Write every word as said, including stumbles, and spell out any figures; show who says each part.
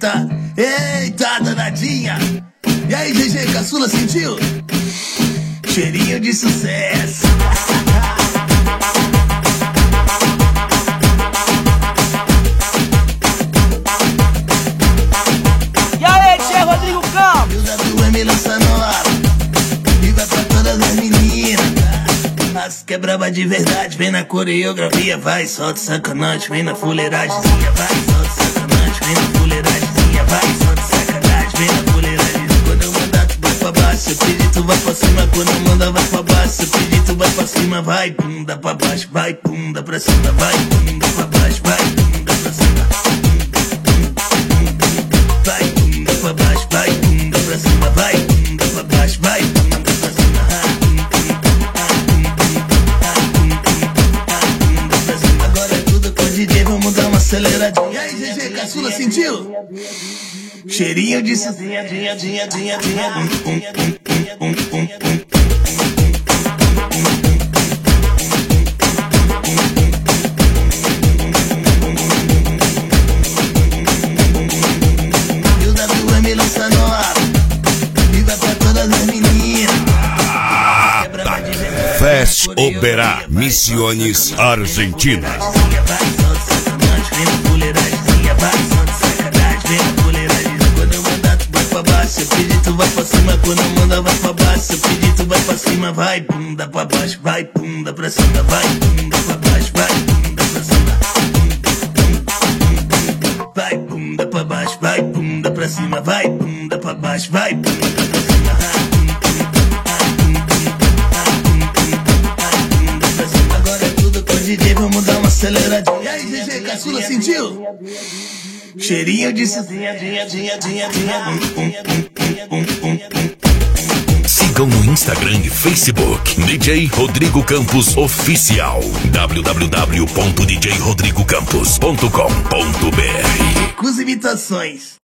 Speaker 1: Eita, eita, danadinha. E aí, G G, caçula, sentiu? Cheirinho de sucesso.
Speaker 2: E aí, tchê, Rodrigo Campos?
Speaker 1: E o W M lança no ar e vai pra todas as meninas. As que é braba de verdade, vem na coreografia, vai, solta sacanagem, vem na fuleiragemzinha, vai, solta sacanagem, vem na fuleiragemzinha, vai, solta sacanagem, vem na fuleiragemzinha. Quando eu mandar tu vai pra baixo, eu pedir tu vai pra cima, quando eu mandar vai pra baixo, eu pedir tu vai pra cima, vai, bunda pra baixo, vai, bunda pra cima, vai, bunda pra baixo, vai, bunda pra cima, vai, bunda pra baixo, vai, bunda pra cima, vai, bunda pra baixo, vai, bunda pra cima. Agora é tudo com o D J, vamos dar uma aceleradinha. E aí, G G, caçula, sentiu? Cheirinho de sozinha, dinha, dinha, dinha, dinha. E o W M lança no ar e vai pra todas as meninas.
Speaker 3: Fest Oberá, Misiones, Argentina.
Speaker 1: Quando eu mandar tu vai pra baixo, eu pedir tu vai pra cima. Quando eu mandar vai pra baixo, eu pedir tu vai pra cima. Vai, bunda pra baixo, vai, bunda pra cima. Vai, bunda pra baixo, vai, bunda pra cima. Vai, bunda pra baixo, vai, bunda pra cima. Vai, bunda pra baixo, vai, bunda pra cima. Agora é tudo com o D J, vamos dar uma aceleradinha. E aí, G G, caçula, sentiu? Cheirinho de sozinha, dinha, dinha, dinha, dinha.
Speaker 3: Sigam no Instagram e Facebook D J Rodrigo Campos Oficial. w w w ponto d j rodrigo campos ponto com ponto b r.
Speaker 1: Com as imitações.